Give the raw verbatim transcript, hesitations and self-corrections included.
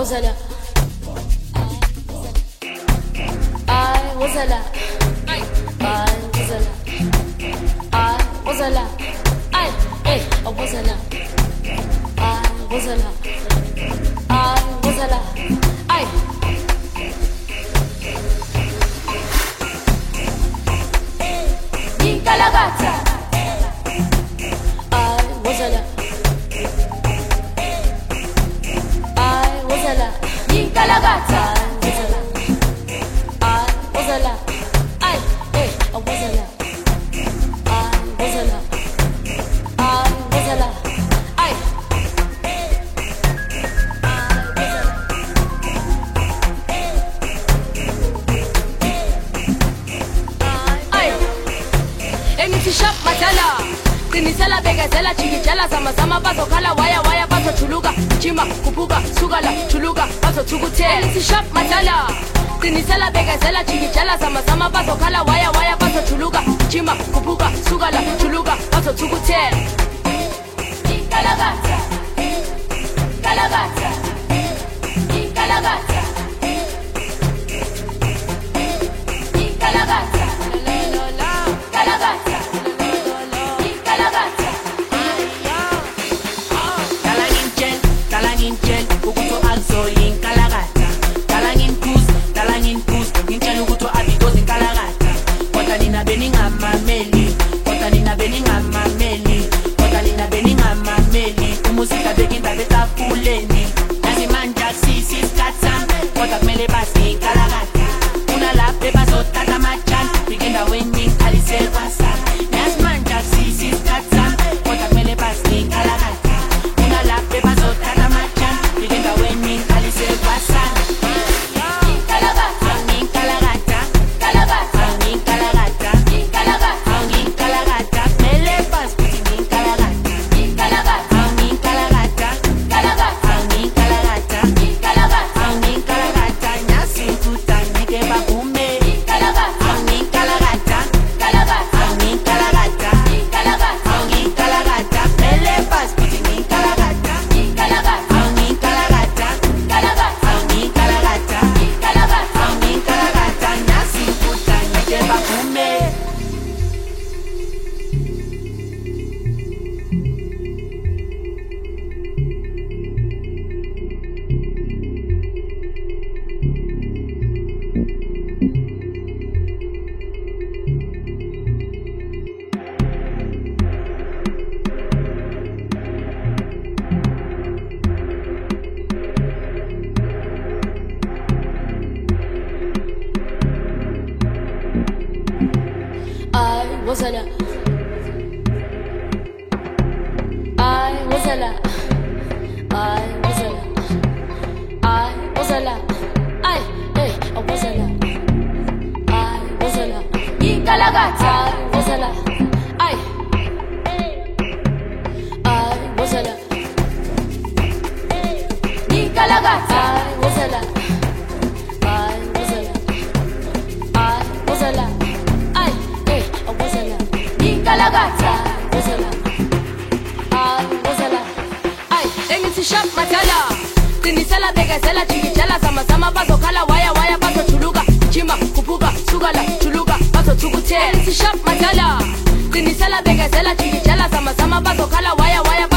وزلا I وزلا I وزلا I وزلا I eh وزلا I وزلا I وزلا I Inkalagata I وزلا I وزلا Inkalagata I وزلا I eh وزلا I وزلا I وزلا I Shop matala Tinisela begazela chigijala Zama zama bazo kala waya waya bazo chuluga Chima kupuga sugala chuluga bazo chugute Nisi shop matala Tinisela begazela chigijala Zama zama bazo kala waya waya bazo chuluga Chima kupuga sugala chuluga bazo chugute Inkalagata Inkalagata Inkalagata Inkalagata Inkalagata Talangin ukuto alzo inkalagata Talangin kus, talangin kus Inchel ukuto abidos inkalagata Kota nina beninga mameli Kota nina beninga mameli Kota nina beninga mameli Umusika beginda beta fuleni Nasi manjak sisi skatsam Kota kumele basi inkalagata Una la pepa sota tamachan Beginda winning alisel wasan Nasi manjak sisi skatsam Kota kumele basi inkalagata Una la pepa sota tamachan Beginda winning alisel wasan Inkalagata Inkalagata Inkalagata Inkalagata Inkalagata Inkalagata Mele pas putin inkalagata Inkalagata Inkalagata Inkalagata Inkalagata Inkalagata Inkalagata Nyasi tuta nike bakume Inkalagata Inkalagata Inkalagata Inkalagata Inkalagata Inkalagata Mele pas putin inkalagata Inkalagata Inkalagata Inkalagata Inkalagata Inkalagata Inkalagata Nyasi tuta nike bakume I وزلا I وزلا I وزلا I وزلا I eh وزلا I وزلا Inkalagata I وزلا I I وزلا Inkalagata I وزلا I وزلا I وزلا I eh وزلا Inkalagata وزلا I وزلا I Engithi shop matala Tinisela begazela chigijala Zama zama bazo kala waya waya bazo chuluga Chima kupuga sugala chuluga bazo chugute Engithi shop matala Tinisela begazela chigijala Zama zama bazo kala waya waya